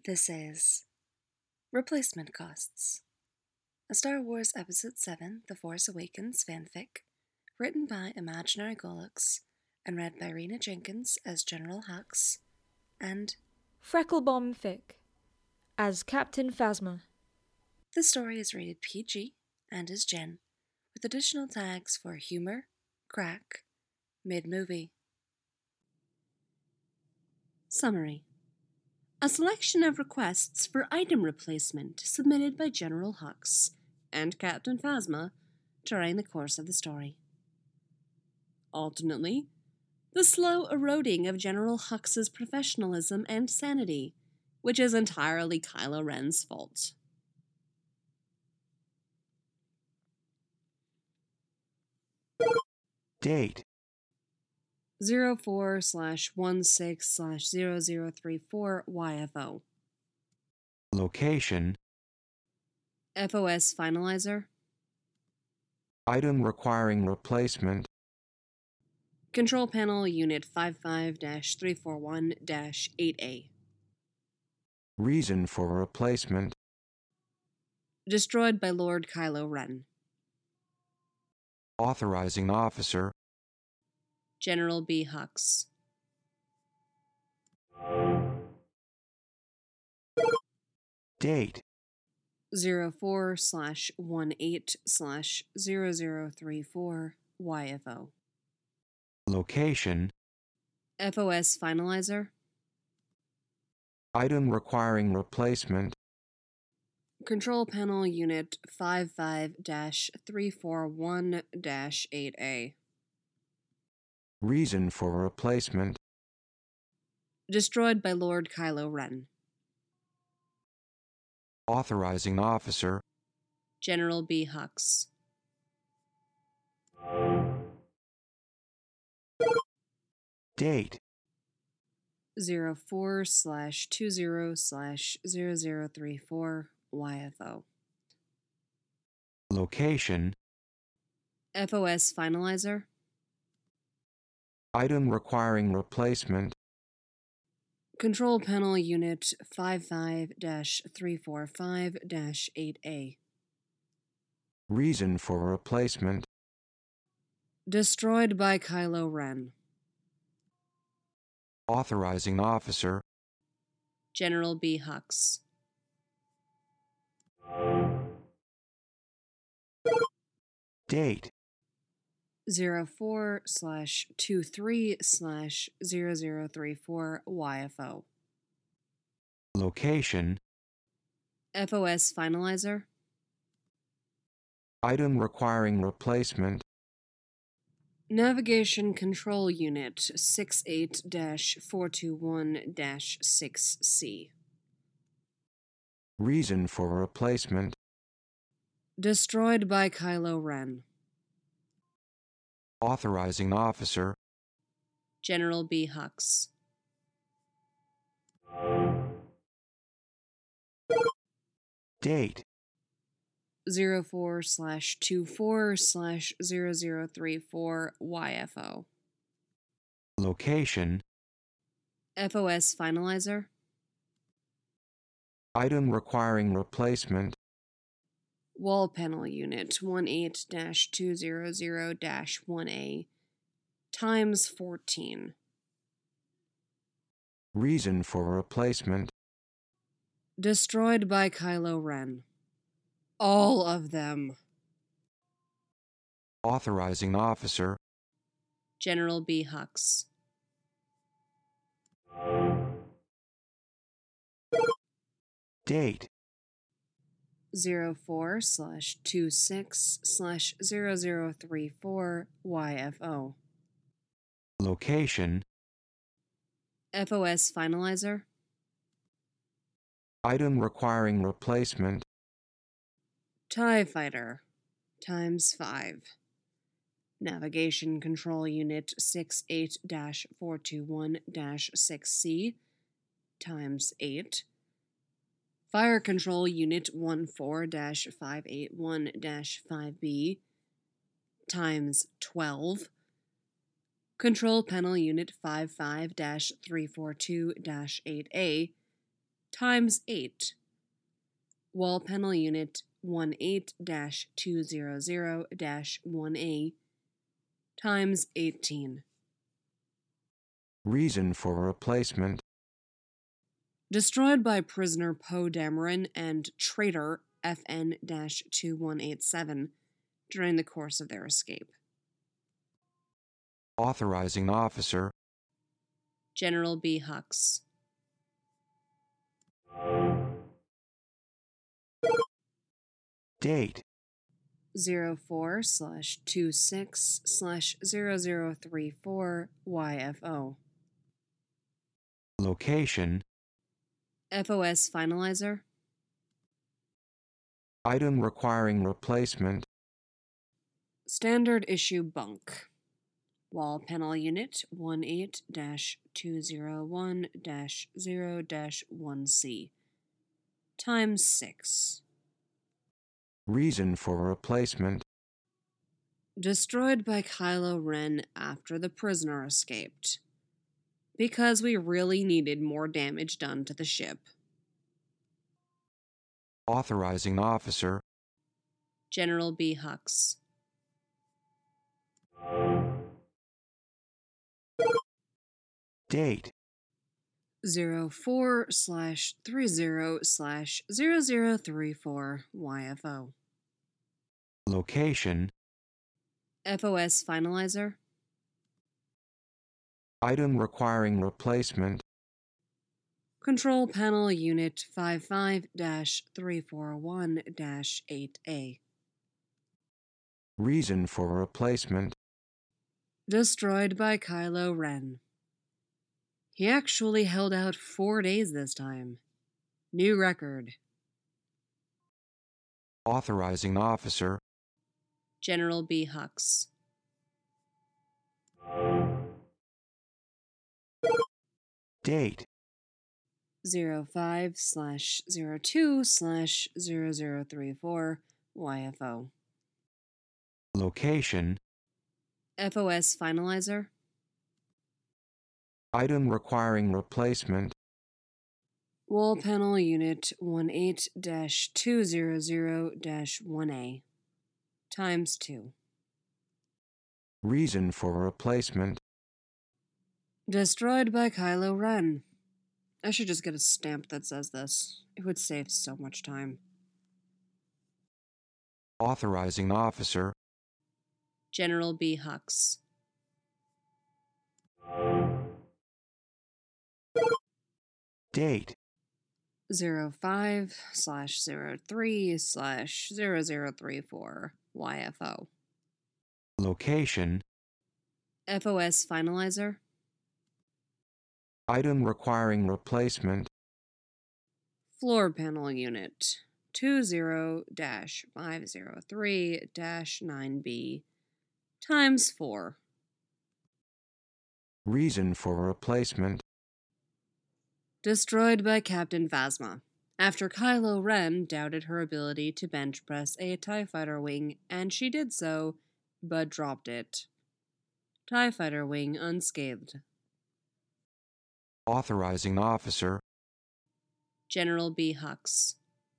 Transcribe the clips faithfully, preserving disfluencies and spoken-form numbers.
This is Replacement Costs, a Star Wars Episode seven The Force Awakens fanfic, written by Imaginary Golux and read by Rena Jenkins as General Hux, and Frecklebomb Fic as Captain Phasma. The story is rated P G and is Gen, with additional tags for humor, crack, mid-movie. Summary: a selection of requests for item replacement submitted by General Hux and Captain Phasma during the course of the story. Alternately, the slow eroding of General Hux's professionalism and sanity, which is entirely Kylo Ren's fault. Date zero four slash one six slash zero zero three four Y F O. Location F O S Finalizer. Item requiring replacement Control Panel Unit fifty-five dash three forty-one dash eight A. Reason for replacement Destroyed by Lord Kylo Ren. Authorizing Officer General B. Hux. Date zero four slash one eight slash zero zero three four Y F O. Location F O S Finalizer. Item requiring replacement Control Panel Unit fifty-five dash three forty-one dash eight A. Reason for replacement Destroyed by Lord Kylo Ren. Authorizing Officer General B. Hux. Date zero four slash two zero slash zero zero three four Y F O. Location F O S Finalizer. Item requiring replacement Control Panel Unit fifty-five dash three forty-five dash eight A. Reason for replacement Destroyed by Kylo Ren. Authorizing Officer General B. Hux. Date zero four slash two three slash zero zero three four Y F O. Location F O S Finalizer. Item requiring replacement Navigation Control Unit sixty-eight dash four twenty-one dash six C. Reason for replacement Destroyed by Kylo Ren. Authorizing Officer General B. Hux. Date zero four slash two four slash zero zero three four Y F O. Location F O S Finalizer. Item requiring replacement Wall Panel Unit eighteen dash two hundred dash one A times fourteen. Reason for replacement Destroyed by Kylo Ren. All of them. Authorizing Officer General B. Hux. Date zero four slash two six slash zero zero three four Y F O. Location F O S Finalizer. Item requiring replacement TIE Fighter times five. Navigation Control Unit sixty-eight dash four twenty-one dash six C times eight. Fire Control Unit fourteen dash five eighty-one dash five B times twelve. Control Panel Unit fifty-five dash three forty-two dash eight A times eight. Wall Panel Unit eighteen dash two hundred dash one A times eighteen. Reason for replacement. Destroyed by prisoner Poe Dameron and traitor F N two one eight seven during the course of their escape. Authorizing officer. General B. Hux. Date. zero four slash two six slash zero zero three four Y F O. Location. F O S Finalizer. Item requiring replacement. Standard issue bunk. Wall Panel Unit eighteen dash two oh one dash zero dash one C times six. Reason for replacement. Destroyed by Kylo Ren after the prisoner escaped. Because we really needed more damage done to the ship. Authorizing officer. General B. Hux. Date. zero four slash three zero slash zero zero three four Y F O. Location. F O S Finalizer. Item requiring replacement. Control Panel Unit fifty-five dash three forty-one dash eight A. Reason for replacement. Destroyed by Kylo Ren. He actually held out four days this time. New record. Authorizing officer. General B. Hux. Date. zero five slash zero two slash zero zero three four Y F O. Location. F O S Finalizer. Item requiring replacement. Wall Panel Unit eighteen dash two hundred dash one A times two. Reason for replacement. Destroyed by Kylo Ren. I should just get a stamp that says this. It would save so much time. Authorizing officer. General B. Hux. Date. zero five slash zero three slash zero zero three four Y F O. Location. F O S Finalizer. Item requiring replacement. Floor Panel Unit two zero dash five zero three dash nine B times four. Reason for replacement. Destroyed by Captain Phasma, after Kylo Ren doubted her ability to bench press a TIE Fighter wing, and she did so, but dropped it. TIE Fighter wing unscathed. Authorizing officer. General B. Hux.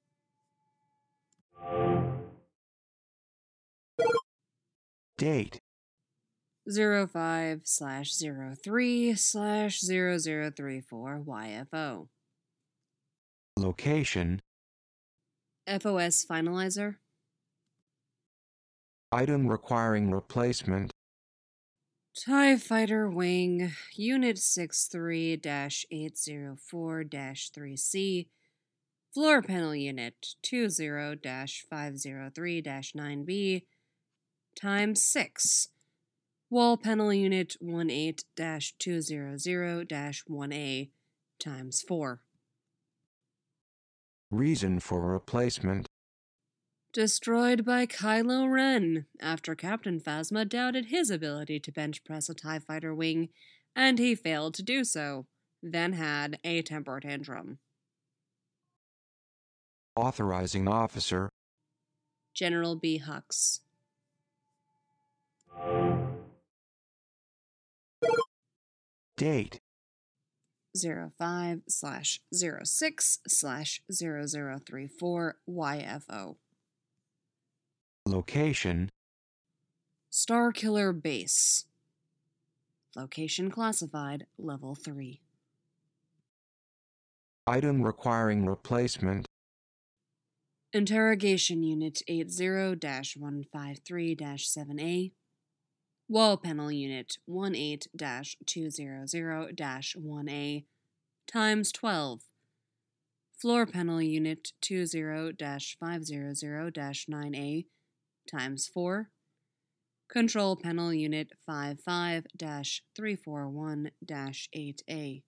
Date. zero five slash zero three slash zero zero three four Y F O. Location. F O S Finalizer. Item requiring replacement. TIE Fighter Wing, Unit sixty-three dash eight oh four dash three C, Floor Panel Unit twenty dash five oh three dash nine B, times six. Wall Panel Unit eighteen dash two hundred dash one A, times four. Reason for replacement. Destroyed by Kylo Ren, after Captain Phasma doubted his ability to bench press a TIE Fighter wing, and he failed to do so, then had a temper tantrum. Authorizing officer. General B. Hux. Date. zero five slash zero six slash zero zero three four Y F O. Location. Starkiller Base. Location classified Level three. Item requiring replacement. Interrogation Unit eighty dash one five three dash seven A. Wall Panel Unit eighteen dash two hundred dash one A times twelve. Floor Panel Unit twenty dash five hundred dash nine A times four. Control Panel Unit fifty-five dash three forty-one dash eight A.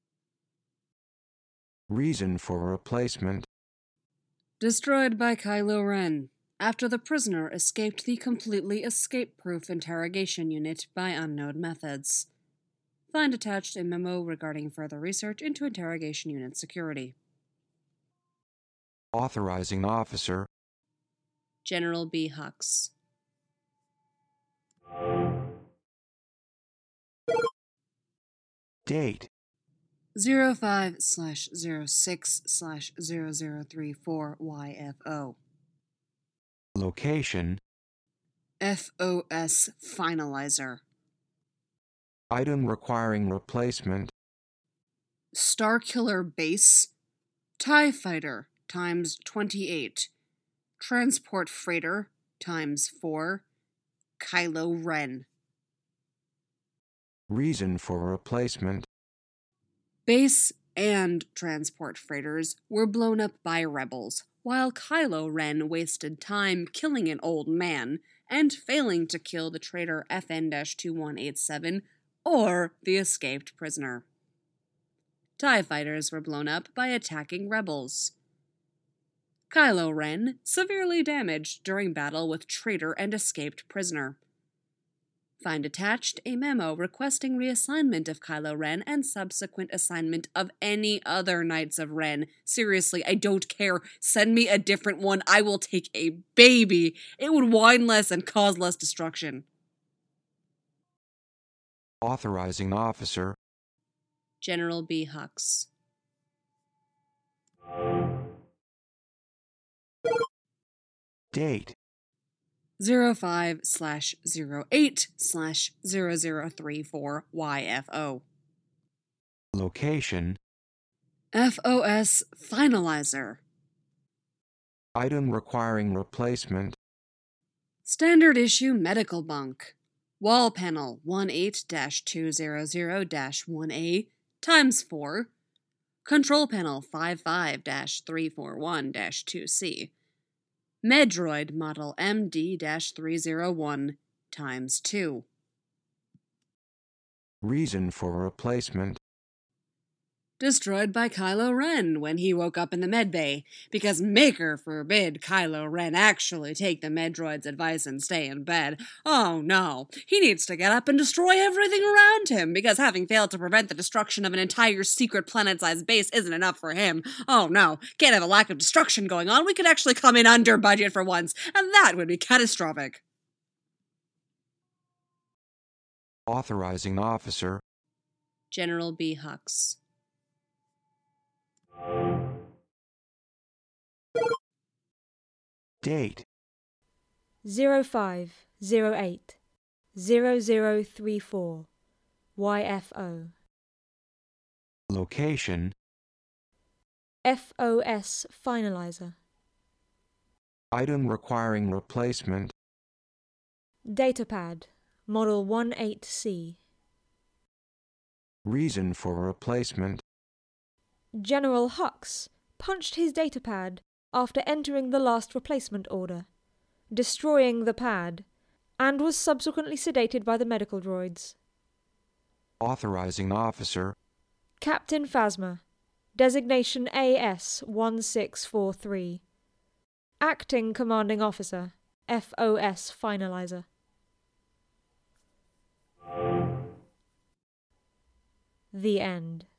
Reason for replacement. Destroyed by Kylo Ren, after the prisoner escaped the completely escape-proof interrogation unit by unknown methods. Find attached a memo regarding further research into interrogation unit security. Authorizing officer. General B. Hux. Date. zero five slash zero six slash zero zero three four Y F O. Location. F O S Finalizer. Item requiring replacement. Starkiller Base. TIE Fighter times twenty-eight. Transport Freighter times four. Kylo Ren. Reason for replacement. Base and transport freighters were blown up by rebels, while Kylo Ren wasted time killing an old man and failing to kill the traitor F N twenty-one eighty-seven or the escaped prisoner. TIE fighters were blown up by attacking rebels. Kylo Ren severely damaged during battle with traitor and escaped prisoner. Find attached a memo requesting reassignment of Kylo Ren and subsequent assignment of any other Knights of Ren. Seriously, I don't care. Send me a different one. I will take a baby. It would whine less and cause less destruction. Authorizing officer. General B. Hux. Date. zero five slash zero eight slash zero zero three four Y F O. Location. F O S Finalizer. Item requiring replacement. Standard issue medical bunk. Wall panel eighteen dash two hundred dash one A times four. Control panel fifty-five dash three forty-one dash two C. Medroid model M D three oh one times two. Reason for replacement. Destroyed by Kylo Ren when he woke up in the medbay, because maker forbid Kylo Ren actually take the Medroid's advice and stay in bed. Oh no, he needs to get up and destroy everything around him, because having failed to prevent the destruction of an entire secret planet-sized base isn't enough for him. Oh no, can't have a lack of destruction going on. We could actually come in under budget for once, and that would be catastrophic. Authorizing officer. General B. Hux. Date. zero five zero eight zero zero three four Y F O. Location. F O S Finalizer. Item requiring replacement. Datapad, Model eighteen C. Reason for replacement. General Hux punched his datapad after entering the last replacement order, destroying the pad, and was subsequently sedated by the medical droids. Authorizing officer. Captain Phasma, designation A S one six four three. Acting Commanding Officer, F O S Finalizer. The end.